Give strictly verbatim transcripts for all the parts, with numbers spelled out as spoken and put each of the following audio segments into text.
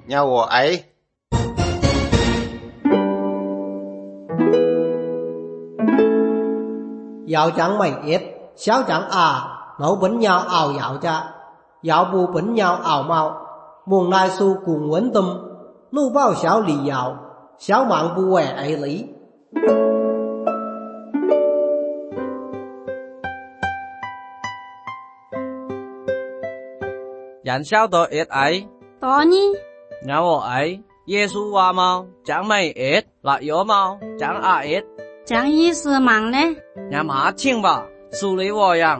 nhà我ấy. Dạo chẳng mày ít, xáo chẳng à, nấu bánh nhau ảo dạo cha. Dạo bù bánh nhau ảo mau, muôn nai su cùng quấn tâm, nu bao xáo lì dạo, xáo mạng bù quẻ ấy lý. Dặn sao tôi ít ấy? Đó nhỉ? Nhà我ấy, Giê-xu話嘛，chẳng mày ít, là yếu嘛，chẳng à ít. Chẳng ý sư mạng đấy. Nhà mà chinh bà, xử lý我樣.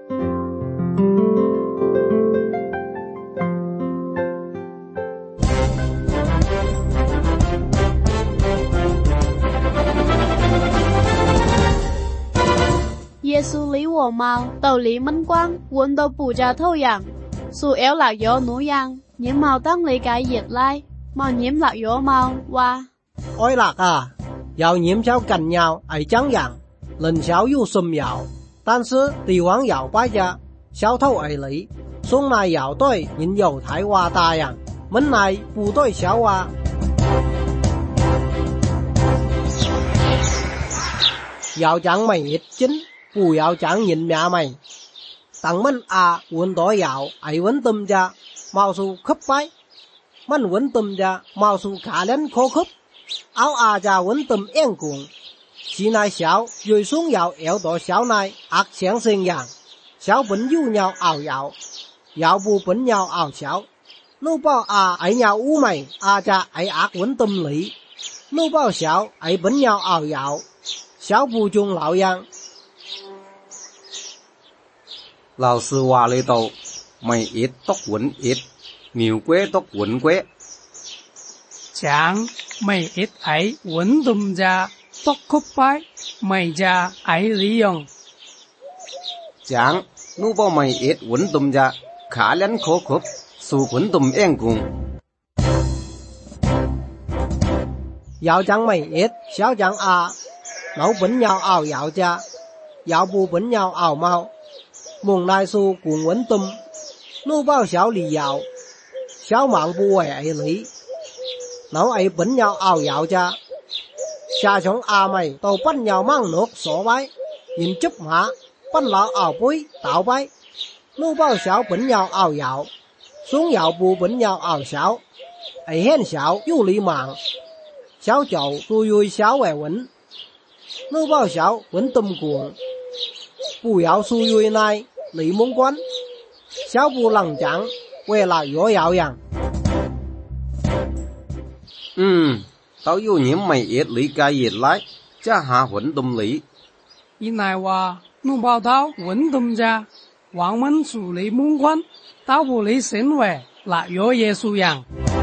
Giê-xu lý wo mau, tàu lý minh quang, quân đầu bù trà thâu yang. Su éo lạc gió nú yang, nhiễm màu tăng lý cái diệt lai, màu nhiễm lạc gió mau, qua. Ôi lạc à, dạo nhiễm xáo cành nhau, ấy chẳng yang, lần xáo yu xùm dạo.但是帝王摇摆着，小偷而嚟，送来摇對，然後睇話大人，問嚟部隊小話。要講咪ít chính, 不要講人命咪。當mình à quân đó dạo, ấy vấn tâm ra, màu su khắp bái. Mình vấn tâm ra, màu su khá lên khó khắp. Áo à ra vấn tâm yên cuồng. Xí này xáo, rồi xuống dạo éo đó xáo này, ác sáng sinh dạng. Xáo bánh du nhau ảo dạo, dạo bù bánh nhau ảo xáo. Nô bao à ấy nhau u mày, à ra ấy ác vấn tâm lý. Nô bao xáo, ấy bánh nhau ảo dạo, xáo bù chung lão yang. 老師話呢度咪ít督穩ít, nhiều quế督穩quế. Chẳng mày ít ấy vấn tâm ra, tóc khúc bái, mày ra ấy lý dùng. Chẳng, nu bao mày ít vấn tâm ra, khá lên khó khúc, su vấn tâm yên cùng. Dạo chẳng mày ít, xáo chẳng à, nấu bánh nhau ảo dạo cha, dạo bù bánh nhau ảo mau. Muôn nai su cùng quấn tâm, nu bao xáo lì dạo, xáo mạng bù quẻ ấy lý. Nấu ấy bánh nhau ảo dạo cha. Xa chống à mày tàu bắt nhau mang nước sổ bái, nhìn chúc hả, bắt lão ảo bối, tạo bái. Nu bao xáo bánh nhau ảo dạo, xuống dạo bù bánh nhau ảo xáo. Ấy hên xáo yu lý mạng, xáo chậu tu vui xáo quẻ quấn. Nu bao xáo quấn tâm cuồng, bù dạo su vui này, lý mông quán. Xáo bù lằng chẳng, quê là gió dạo yang. Ừm, tao yêu nhiễm mày ít lý cái diệt lái, cha hạ vấn tâm lý. Ý nàyว่าnu bao tao vấn tâm ra, hoàng mân xử lý mông quan, tao bù lý sinh về là yếu Giê-xu yang.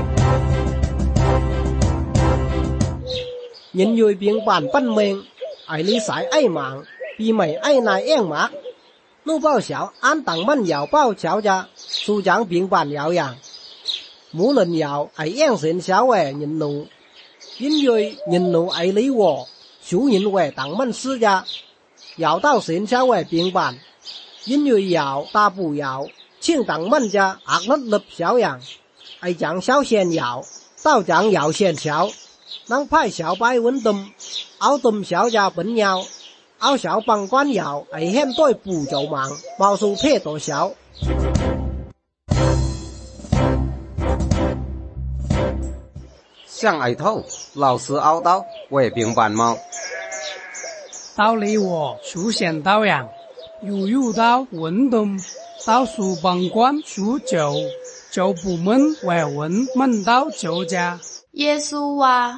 Nhìn vui biến bản bắn mình, ấy lý sải ấy mạng, vì mày ấy này yên mạc. Nu bao xáo an tặng mình dạo bao xáo ra, su chẳng biến bản dạo yang. Mũ lần dạo ấy yên xin xáo về nhìn nụ. Nhìn vui nhìn nụ ấy lý wo, xú nhìn về tặng mình sư ra. Dạo tao xin xáo về biến bản. Nhìn vui dạo ta bù dạo, chiên tặng mình ra ác nất lập xáo yang. Ấy chẳng xáo xen dạo, tao chẳng dạo xen xáo. Năng phai xáo bái vấn tâm, áo tâm xáo ra bánh nhau. Áo xáo bằng quan dạo ấy hên tôi bù chậu mạng, bao su phê tổ xáo. Sang ấy thâu, lão sư áo tao, quay biến bản mau. Tao lý wo su hiện tao yang, yu yu tao vấn tâm, tao su bằng quan su chậu, chậu bù mân quẻ vấn mân tao chậu ra. Giê-xu wa.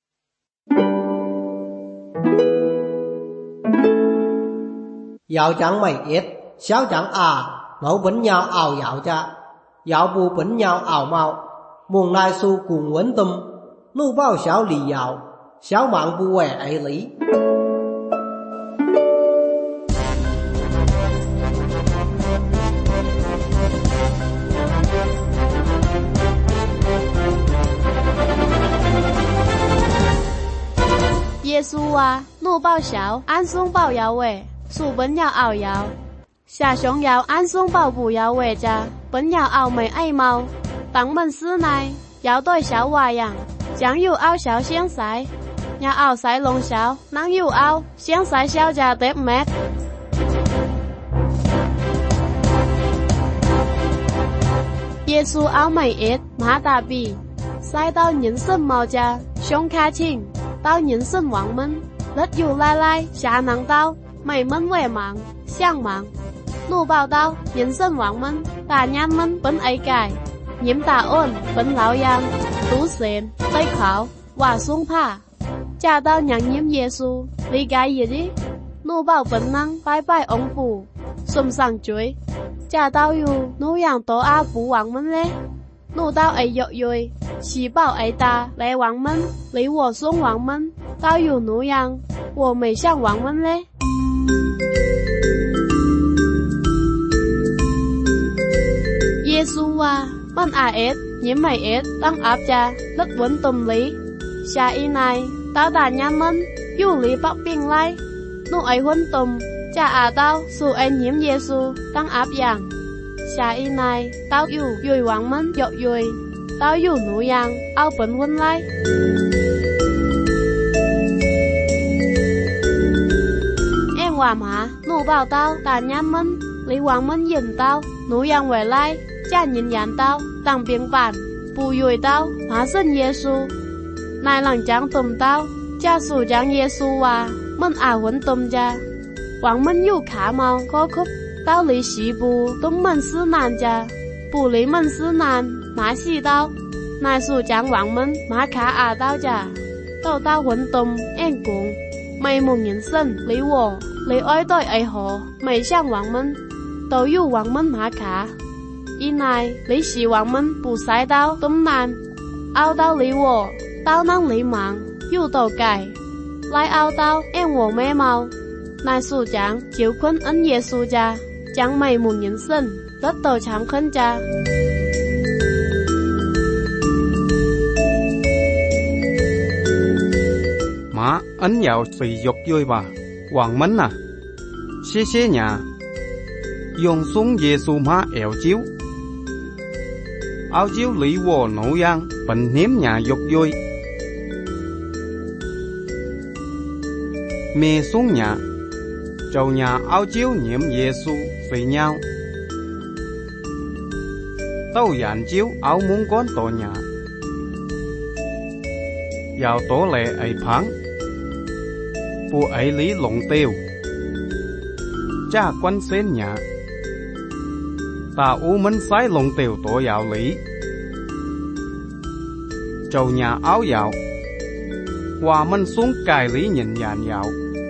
Dạo chẳng mày ít, xáo chẳng à, nấu bánh nhau ảo dạo cha. Dạo bù bánh nhau ảo mau, muôn nai su cùng quấn tâm, nu bao xáo lì dạo, xáo mạng bù quẻ ấy lý. Giê-xu wa, nu bao xáo, an xuống bao dạo về, su bánh nhau ảo dạo. Xa sống dạo an xuống bao bù dạo về cha, bánh nhau ảo mày ấy mau. Tặng mình sư này, giáo對小娃人，將要拗小先使，也拗使龍小，能要拗先使小家的咩？耶穌拗米ít馬大比，sai到nhân sinh màu cha, sống khá chinh,到nhân sinh vắng minh, rất yêu lai lai, xá năng tao, mày minh về mạng, xiang mạng. Nụ bảo tao, nhân sinh vắng minh, ta nhan minh bấn ấy cài, nhiễm ta ôn, bấn lão yang, tú xến, tây khảo, hòa xuống phá. Cha tao nhắn nhiễm Giê-xu, lý cái gì đi? Nụ bảo bấn năng, bye bye ông phụ, xung sang chuối. Cha tao yu, nụ yang tổ á phụ vắng minh lê. Nụ tao ấy dọc dùi, xí bảo ấy ta, lấy vắng minh, lấy wo xuống vắng minh. Tao yu nụ yang, wo mày sang vắng minh lê. Giê-xu à, mình à ết, nhiễm mày ết, tăng áp cha, đất vấn tùm lý. Xa y này, tao ta nhăn mình, yu lý bác biên lai. Nụ ấy huân tùm, cha à tao, su ấy nhiễm Giê-xu, tăng áp yang. Xa y này, tao yu dùi vắng mình, dọc dùi. Tao yu nụ yang, ao bấn huân lai. Em hòa mà, nụ bảo tao, ta nhăn mình, lý vắng mình nhìn tao, nụ yang về lai. Cha nhìn nhận tao, tăng biên bản, bù dùi tao, hóa sinh Giê-xu. Này lặng chẳng tùm tao, cha sủ chẳng Giê-xu à, mình à huấn tùm cha. Vắng mình yu khá màu, khó khúc, tao lý xí bù, tùm mình sư nàn cha. Bù lý mình sư nàn, má xí tao. Này sủ chẳng vắng mình, má khá à tao cha. Tao tao huấn tùm, em cũng. Mày mùng nhân sinh, lý wo, lý oi tôi ấy hồ, mày sang vắng mình. Tao yu vắng mình má khá. Y này, lý xí vắng mình, bù sai tao, tùm nàn. Ao tao lý wo, tao năng lý mạng, yu tao cài. Lai ao tao, em wo mê màu. Này sủ chẳng, chiếu khuân ấn Giê-xu cha. Chẳng mày mùng nhân sinh, rất tao chẳng khấn cha. Má, ấn dạo sử dục vui bà, Hoàng Mến à. Xế xế nhà, dùng xuống Giê-xu má eo chiếu. Áo chiếu lý vô nổ giang, bệnh hiếm nhà dục vui. Mê xuống nhà, trầu nhà áo chiếu nhiễm Giê-xu xì nhau. Tao dàn chiếu áo muốn con tổ nhà. Vào tổ lệ ấy phán, bù ấy lý lộn tiêu. Cha quanh xến nhà, ta u minh sái lộn tiêu tổ vào lý. Trầu nhà áo vào, hòa minh xuống cài lý nhìn dàn vào.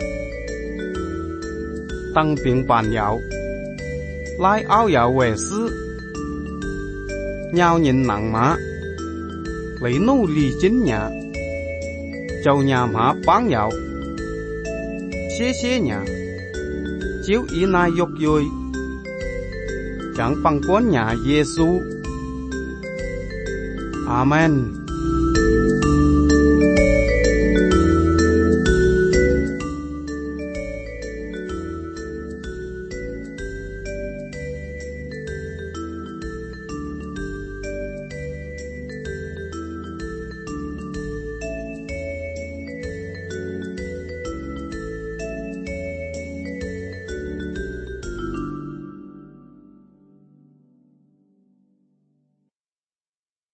Tăng biện bàn vào, lái áo vào về sư. Nhau nhìn nặng má, lý nô lì chính nhà. Châu nhà má bán vào, xế xế nhà, chiếu ý nai dục vui. Chẳng bằng quán nhà Giê-xu. Amen.